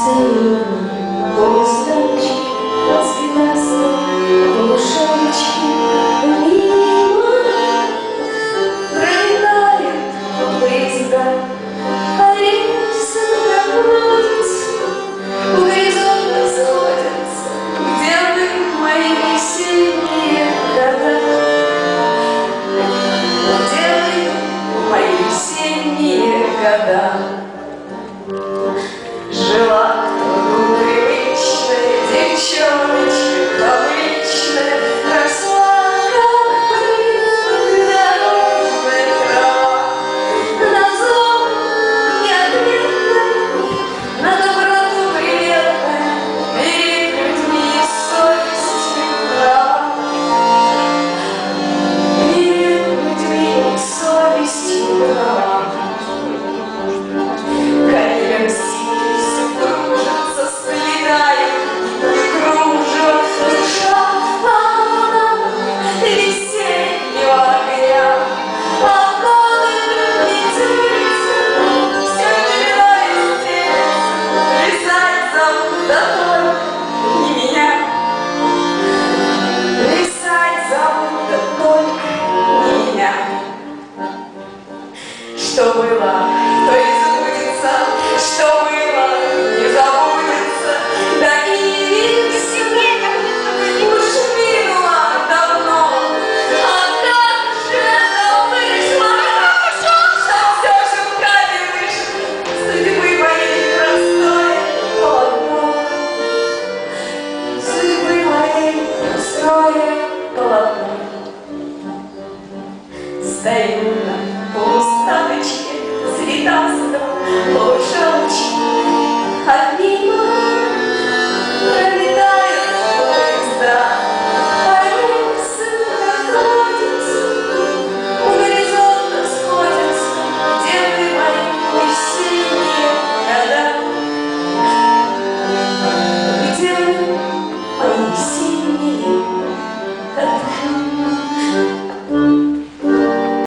Стою на полустаночке, распинастом, полушарочки мимо пролетает поезда, а рельсы проходятся, у горизонта сходятся, где вы, мои весенние года, где вы, мои весенние года. Жила кто привычная девчоночка, обычная, росла, как придорожная трава. На зло неответная, на доброту приветная, перед людьми совестью права. Перед людьми совестью права. Что было, то и забудется, что было, не забудется. Да и сильнее уж минуло давно. А как же это вышло хорошо, что все же в кадре вышло судьбы моей простое полотно. Судьбы моей простое полотно. Стою на полустаночке цветастом.